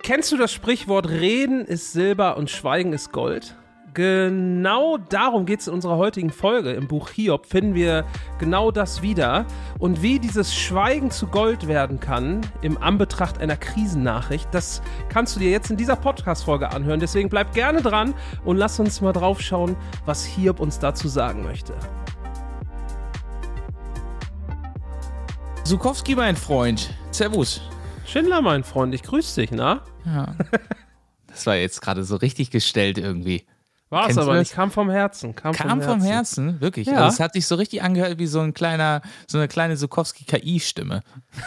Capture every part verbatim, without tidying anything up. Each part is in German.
Kennst du das Sprichwort, Reden ist Silber und Schweigen ist Gold? Genau darum geht es in unserer heutigen Folge. Im Buch Hiob finden wir genau das wieder. Und wie dieses Schweigen zu Gold werden kann, im Anbetracht einer Krisennachricht, das kannst du dir jetzt in dieser Podcast-Folge anhören. Deswegen bleib gerne dran und lass uns mal drauf schauen, was Hiob uns dazu sagen möchte. Zukowski, mein Freund. Servus. Schindler, mein Freund, ich grüße dich, na? Ja. Das war jetzt gerade so richtig gestellt irgendwie. War es aber nicht, kam vom Herzen. Kam, kam vom, vom Herzen, Herzen wirklich. Ja. Also es hat sich so richtig angehört wie so ein kleiner, so eine kleine Zukowski-K I-Stimme.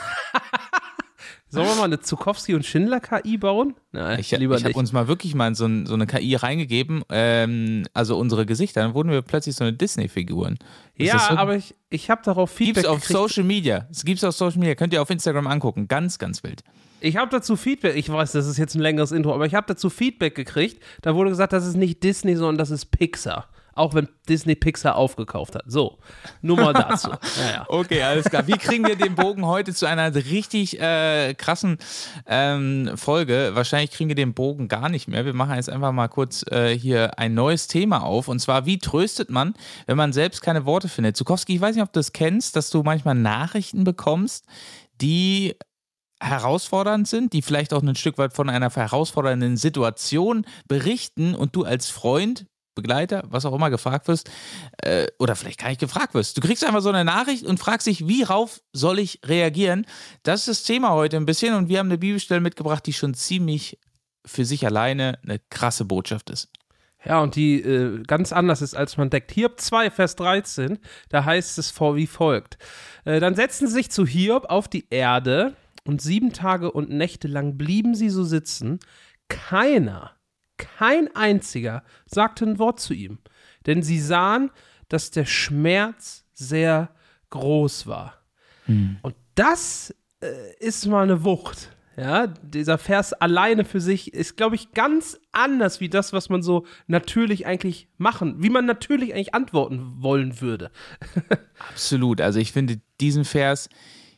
Sollen wir mal eine Zukowski- und Schindler-K I bauen? Nein, ich lieber ich habe uns mal wirklich mal so, ein, so eine K I reingegeben, ähm, also unsere Gesichter, dann wurden wir plötzlich so eine Disney-Figuren. Ja, so? aber ich, ich habe darauf Feedback Gibt's auf gekriegt. Social Media. Es gibt's auf Social Media. Könnt ihr auf Instagram angucken. Ganz, ganz wild. Ich habe dazu Feedback, ich weiß, das ist jetzt ein längeres Intro, aber ich habe dazu Feedback gekriegt. Da wurde gesagt, das ist nicht Disney, sondern das ist Pixar. Auch wenn Disney Pixar aufgekauft hat. So, nur mal dazu. Ja, ja. Okay, alles klar. Wie kriegen wir den Bogen heute zu einer richtig äh, krassen ähm, Folge? Wahrscheinlich kriegen wir den Bogen gar nicht mehr. Wir machen jetzt einfach mal kurz äh, hier ein neues Thema auf. Und zwar, wie tröstet man, wenn man selbst keine Worte findet? Zukowski, ich weiß nicht, ob du das kennst, dass du manchmal Nachrichten bekommst, die herausfordernd sind, die vielleicht auch ein Stück weit von einer herausfordernden Situation berichten und du als Freund, Begleiter, was auch immer gefragt wirst, äh, oder vielleicht gar nicht gefragt wirst. Du kriegst einfach so eine Nachricht und fragst dich, wie rauf soll ich reagieren? Das ist das Thema heute ein bisschen und wir haben eine Bibelstelle mitgebracht, die schon ziemlich für sich alleine eine krasse Botschaft ist. Ja, und die äh, ganz anders ist, als man denkt. Hiob zwei, Vers dreizehn, da heißt es vor wie folgt. Äh, dann setzten sie sich zu Hiob auf die Erde und sieben Tage und Nächte lang blieben sie so sitzen. Keiner, kein einziger sagte ein Wort zu ihm, denn sie sahen, dass der Schmerz sehr groß war. Hm. Und das äh, ist mal eine Wucht. Ja, dieser Vers alleine für sich ist, glaube ich, ganz anders wie das, was man so natürlich eigentlich machen, wie man natürlich eigentlich antworten wollen würde. Absolut. Also ich finde diesen Vers,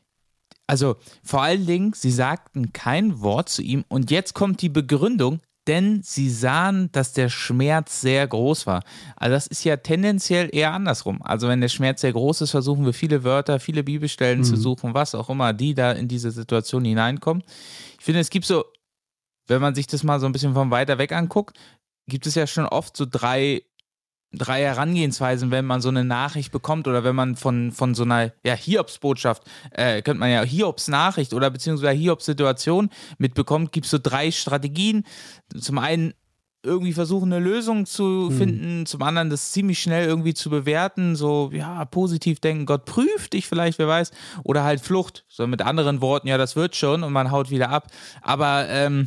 also vor allen Dingen, sie sagten kein Wort zu ihm und jetzt kommt die Begründung, denn sie sahen, dass der Schmerz sehr groß war. Also das ist ja tendenziell eher andersrum. Also wenn der Schmerz sehr groß ist, versuchen wir viele Wörter, viele Bibelstellen mhm. zu suchen, was auch immer, die da in diese Situation hineinkommen. Ich finde, es gibt so, wenn man sich das mal so ein bisschen von weiter weg anguckt, gibt es ja schon oft so drei drei Herangehensweisen, wenn man so eine Nachricht bekommt oder wenn man von, von so einer ja, Hiobsbotschaft, äh, könnte man ja Hiobs-Nachricht oder beziehungsweise Hiobs-Situation mitbekommt, gibt es so drei Strategien. Zum einen irgendwie versuchen, eine Lösung zu finden, hm. zum anderen das ziemlich schnell irgendwie zu bewerten, so, ja, positiv denken, Gott prüft dich vielleicht, wer weiß, oder halt Flucht, so mit anderen Worten, ja, das wird schon und man haut wieder ab. Aber ähm,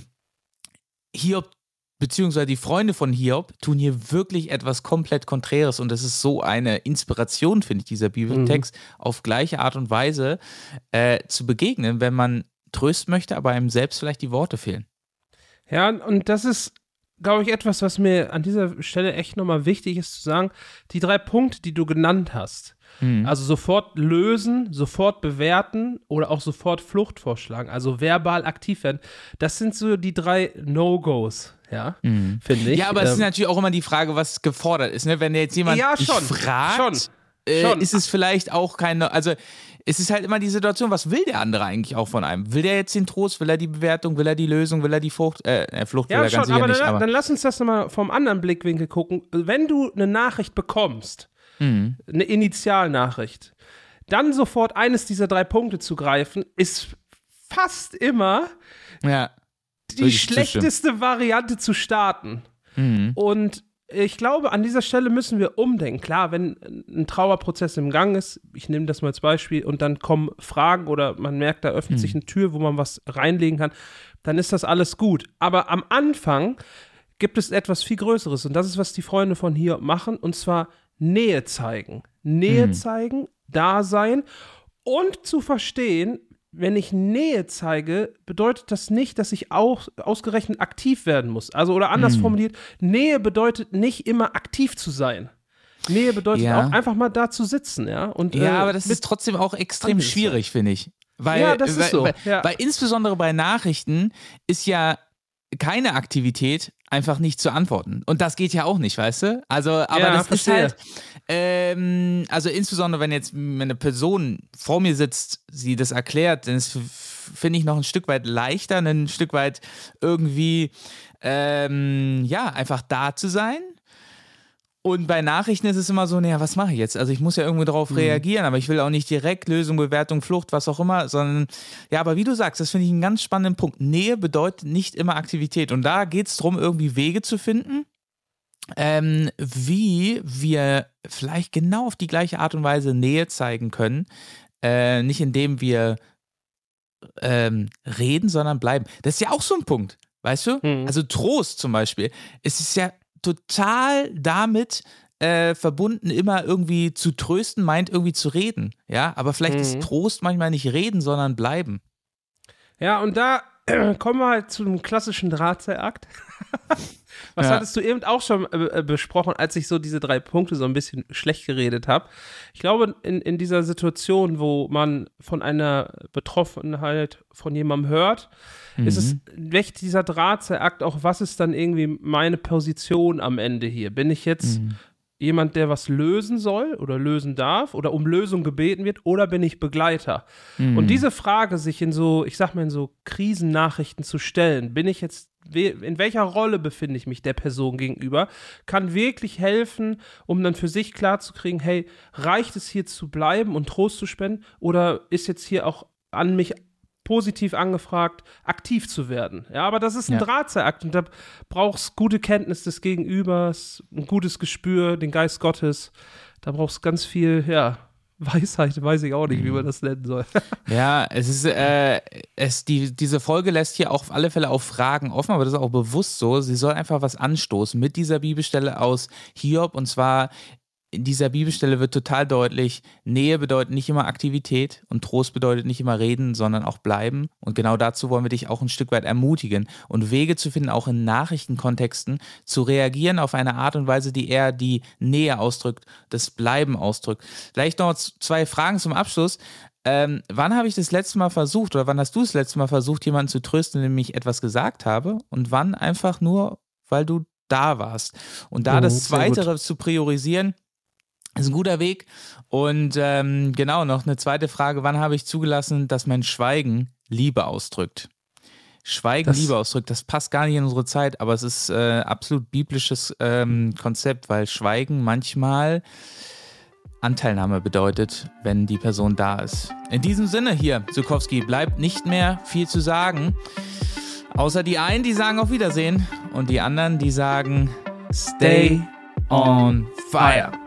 Hiob beziehungsweise die Freunde von Hiob tun hier wirklich etwas komplett Konträres und das ist so eine Inspiration, finde ich, dieser Bibeltext, mhm. auf gleiche Art und Weise äh, zu begegnen, wenn man trösten möchte, aber einem selbst vielleicht die Worte fehlen. Ja, und das ist, glaube ich, etwas, was mir an dieser Stelle echt nochmal wichtig ist zu sagen, die drei Punkte, die du genannt hast, mhm. also sofort lösen, sofort bewerten oder auch sofort Flucht vorschlagen, also verbal aktiv werden, das sind so die drei No-Gos. Ja, mhm. finde ich. Ja, aber ähm, es ist natürlich auch immer die Frage, was gefordert ist. Ne? Wenn jetzt jemand ja, dich schon, fragt, schon, äh, schon. ist es vielleicht auch keine, also es ist halt immer die Situation, was will der andere eigentlich auch von einem? Will der jetzt den Trost, will er die Bewertung, will er die Lösung, will er die Flucht, äh, Flucht ja, will er schon, ganz sicher aber nicht. Dann, aber dann lass uns das nochmal vom anderen Blickwinkel gucken. Wenn du eine Nachricht bekommst, mhm. eine Initialnachricht, dann sofort eines dieser drei Punkte zu greifen, ist fast immer ja. die schlechteste Variante zu starten. Mhm. Und ich glaube, an dieser Stelle müssen wir umdenken. Klar, wenn ein Trauerprozess im Gang ist, ich nehme das mal als Beispiel, und dann kommen Fragen oder man merkt, da öffnet mhm. sich eine Tür, wo man was reinlegen kann, dann ist das alles gut. Aber am Anfang gibt es etwas viel Größeres und das ist, was die Freunde von Hiob machen, und zwar Nähe zeigen. Nähe mhm. zeigen, da sein und zu verstehen, wenn ich Nähe zeige, bedeutet das nicht, dass ich auch ausgerechnet aktiv werden muss. Also, oder anders mm. formuliert, Nähe bedeutet nicht immer aktiv zu sein. Nähe bedeutet ja. auch einfach mal da zu sitzen, ja. Und, ja, äh, aber das ist trotzdem auch extrem schwierig, finde ich. Weil, ja, das ist weil, so. Weil, ja. weil insbesondere bei Nachrichten ist ja keine Aktivität einfach nicht zu antworten. Und das geht ja auch nicht, weißt du? Also, aber ja, das verstehe. ist halt, ähm, also insbesondere wenn jetzt eine Person vor mir sitzt, sie das erklärt, dann ist, finde ich, noch ein Stück weit leichter, ein Stück weit irgendwie, ähm, ja, einfach da zu sein. Und bei Nachrichten ist es immer so, naja, was mache ich jetzt? Also ich muss ja irgendwie darauf mhm. reagieren, aber ich will auch nicht direkt Lösung, Bewertung, Flucht, was auch immer, sondern, ja, aber wie du sagst, das finde ich einen ganz spannenden Punkt. Nähe bedeutet nicht immer Aktivität. Und da geht es darum, irgendwie Wege zu finden, ähm, wie wir vielleicht genau auf die gleiche Art und Weise Nähe zeigen können. Äh, nicht indem wir ähm, reden, sondern bleiben. Das ist ja auch so ein Punkt, weißt du? Mhm. Also Trost zum Beispiel. Es ist ja total damit äh, verbunden, immer irgendwie zu trösten, meint irgendwie zu reden. Ja, aber vielleicht mhm. ist Trost manchmal nicht reden, sondern bleiben. Ja, und da äh, kommen wir halt zu einem klassischen Drahtseilakt. Was ja. hattest du eben auch schon äh, besprochen, als ich so diese drei Punkte so ein bisschen schlecht geredet habe? Ich glaube, in, in dieser Situation, wo man von einer Betroffenheit von jemandem hört, mhm. ist es echt dieser Drahtseilakt auch, was ist dann irgendwie meine Position am Ende hier? Bin ich jetzt mhm. jemand, der was lösen soll oder lösen darf oder um Lösung gebeten wird, oder bin ich Begleiter? Mhm. Und diese Frage, sich in so, ich sag mal, in so Krisennachrichten zu stellen, bin ich jetzt, in welcher Rolle befinde ich mich der Person gegenüber, kann wirklich helfen, um dann für sich klarzukriegen, hey, reicht es hier zu bleiben und Trost zu spenden, oder ist jetzt hier auch an mich positiv angefragt, aktiv zu werden. Ja, aber das ist ein ja. Drahtseilakt, und da brauchst gute Kenntnis des Gegenübers, ein gutes Gespür, den Geist Gottes. Da brauchst ganz viel, ja, Weisheit, weiß ich auch nicht, wie man das nennen soll. Ja, es ist, äh, es, die, diese Folge lässt hier auch auf alle Fälle auch Fragen offen, aber das ist auch bewusst so. Sie soll einfach was anstoßen mit dieser Bibelstelle aus Hiob, und zwar in dieser Bibelstelle wird total deutlich, Nähe bedeutet nicht immer Aktivität und Trost bedeutet nicht immer reden, sondern auch bleiben. Und genau dazu wollen wir dich auch ein Stück weit ermutigen und Wege zu finden, auch in Nachrichtenkontexten zu reagieren auf eine Art und Weise, die eher die Nähe ausdrückt, das Bleiben ausdrückt. Vielleicht noch zwei Fragen zum Abschluss. Ähm, wann habe ich das letzte Mal versucht, oder wann hast du das letzte Mal versucht, jemanden zu trösten, indem ich etwas gesagt habe, und wann einfach nur, weil du da warst? Und da oh, das Zweite zu priorisieren, ist ein guter Weg. Und ähm, genau, noch eine zweite Frage. Wann habe ich zugelassen, dass mein Schweigen Liebe ausdrückt? Schweigen das, Liebe ausdrückt, das passt gar nicht in unsere Zeit, aber es ist äh, absolut biblisches ähm, Konzept, weil Schweigen manchmal Anteilnahme bedeutet, wenn die Person da ist. In diesem Sinne hier, Zukowski, bleibt nicht mehr viel zu sagen. Außer die einen, die sagen auf Wiedersehen, und die anderen, die sagen Stay on fire.